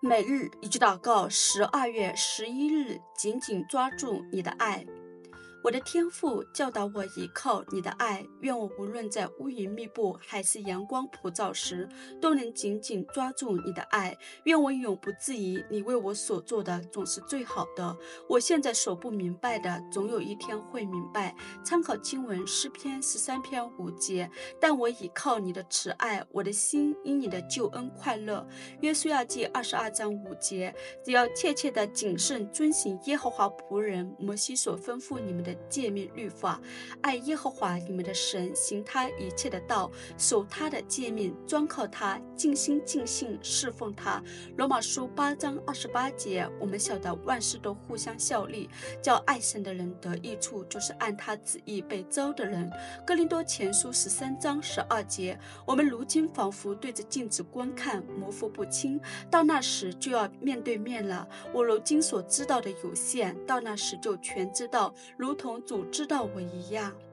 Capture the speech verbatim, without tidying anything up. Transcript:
每日一句祷告，十二月十一日，紧紧抓住你的爱。我的天父教导我依靠你的爱，愿我无论在乌云密布还是阳光普照时，都能紧紧抓住你的爱。愿我永不质疑你为我所做的总是最好的。我现在所不明白的，总有一天会明白。参考经文诗篇十三篇五节，但我倚靠你的慈爱，我的心因你的救恩快乐。约书亚记二十二章五节，只要切切的谨慎遵行耶和华仆人摩西所吩咐你们的诫命律法，爱耶和华你们的神，行他一切的道，守他的诫命，专靠他，尽心尽性侍奉他。罗马书八章二十八节，我们晓得万事都互相效力，叫爱神的人得益处，就是按他旨意被招的人。哥林多前书十三章十二节，我们如今仿佛对着镜子观看，模糊不清，到那时就要面对面了。我如今所知道的有限，到那时就全知道，如同主知道我一样。